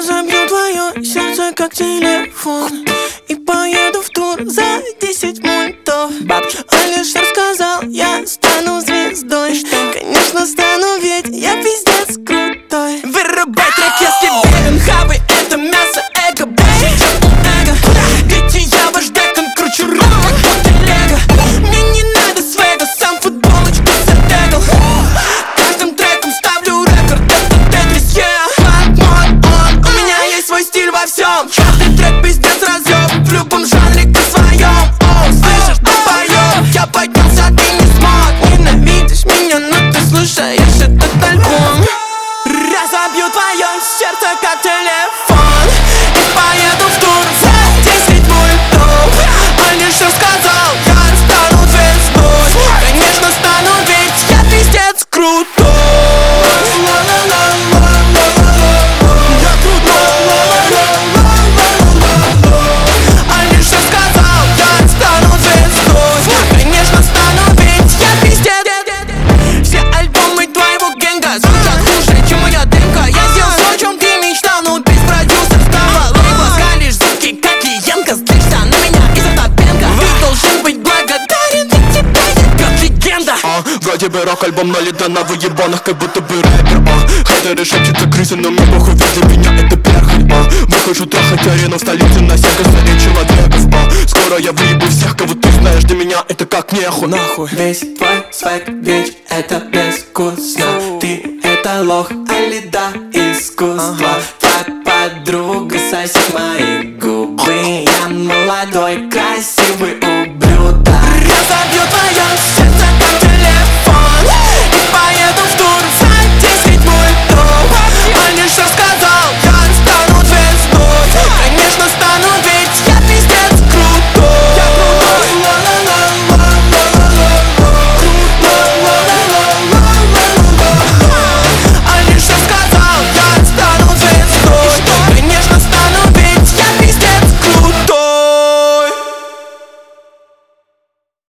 Разобью твое сердце как телефон и поеду в тур за 10 мультов. Алишер сказал, я стану звездой. Конечно стану, ведь я пиздец крутой. Вырубай трек, если верен. Хавы это мясо, эго, эго. Эти я ваш декан, кручу руку, как телега. Мне не надо свега, сам футболочку затегал. Каждым треком ставлю рекорд, это Тетрис, yeah. У меня есть свой стиль во всем. Каждый трек пиздец разъем, в любом жанре ты своем. Слышишь, долбоёб, я поднялся, ты не смог. Ненавидишь меня, но ты слушаешь этот альбом. Разобью твое сердце как телефон и поеду в тур за 10 мультов. Алишер сказал, я стану звездой. Конечно стану, ведь я пиздец крутой. Я крутой. Алишер сказал, я стану звездой. Конечно стану, ведь я пиздец. Все альбомы твоего генга звучат хуже, чем моя демка. Я сделал все, о чем ты мечтал, но без продюсерского лейбла. Скалишь зубки, как Янка, злишься на меня из-за топенка. Ты должен быть благодарен, ведь тебя я как легенда. Вроде бы рок-альбом, но лето на выебанах, как будто бы рэпер. Хейтеры шепчутся крысы, но мне похуй, ведь для меня это перхоть. Выхожу трахать арену в столице на 7 косарей человеков. Скоро я выебу всех, кого ты знаешь, для меня это как нехуй. Нахуй. Весь твой свек, ведь это безвкусно. Ты это лох, али да искусство. Так, подруга, сосед мои губы. Я молодой, красивый,